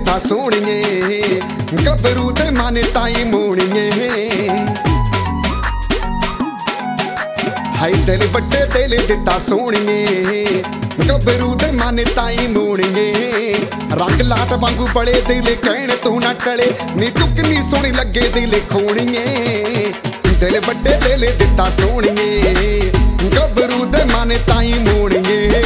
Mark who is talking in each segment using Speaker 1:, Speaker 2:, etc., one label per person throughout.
Speaker 1: दिता सोहणीए गबरू दे मन ताई मोहणीए हाय दिल वड्डे दिल दिता सोहणीए गबरू दे मन ताई मोहणीए रंग लाट वांगू बड़े दिल कहण तू ना टले नी तू किन्नी सोहनी लगे दिल खोणीए दिल वड्डे दिल दिता सोहणीए गबरू दे मन ताई मोहणीए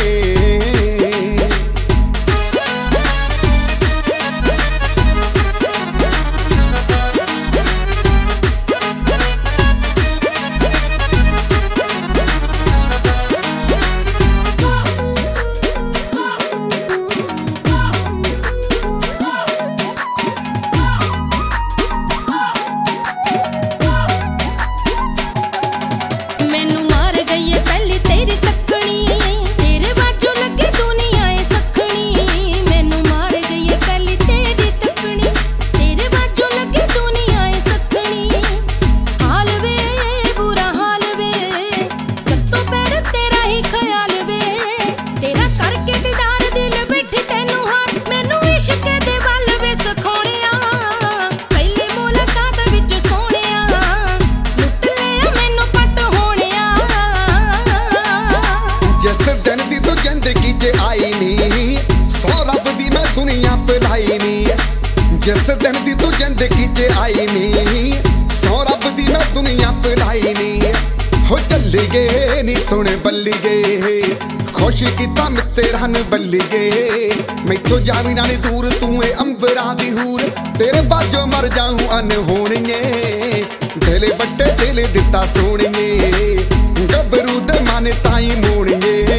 Speaker 1: जिस दिन दी तू जिंदगी च आई नी सौ रब दी मैं दुनिया फैलाई नी हो चली गए नी सोने बल्ली गए खुश किता मित्ते रन बल्ली गए मैथों जावी ना नी दूर तू अंबरां दी हूर तेरे बाजो मर जाऊं अनहोणीए दिल वड्डे दिल दिता सोहणीए गबरू दे मन ताई मोहणीए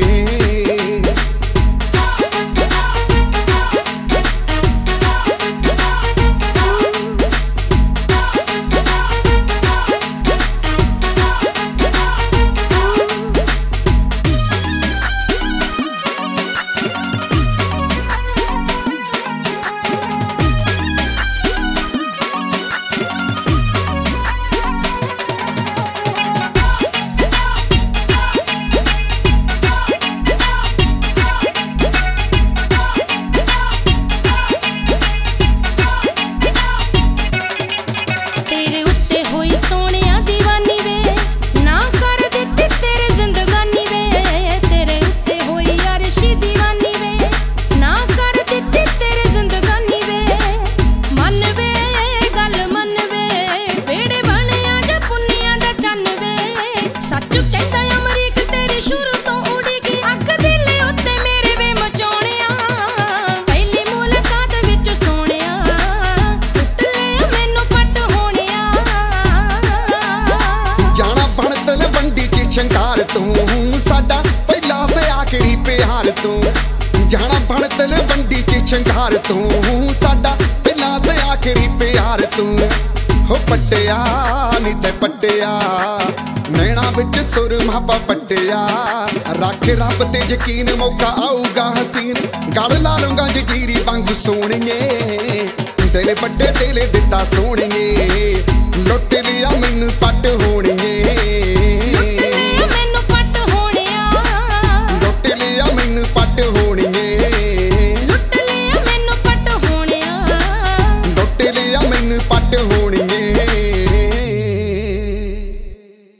Speaker 1: शंगार तू साडा पहला ते आखिरी प्यार तू जाना बन तलवंडी च शंगार तू साडा पहला ते आखिरी प्यार तू हो पट्टिया नी ते पट्टिया नैना विच सुरमा पट्टिया रख रब ते यकीन मौका आऊगा हसीन गल ला लूंगा जगीरी वांगू सोहणीए दिल वड्डे दिल दिता सोहणीए लुट लिया मैनू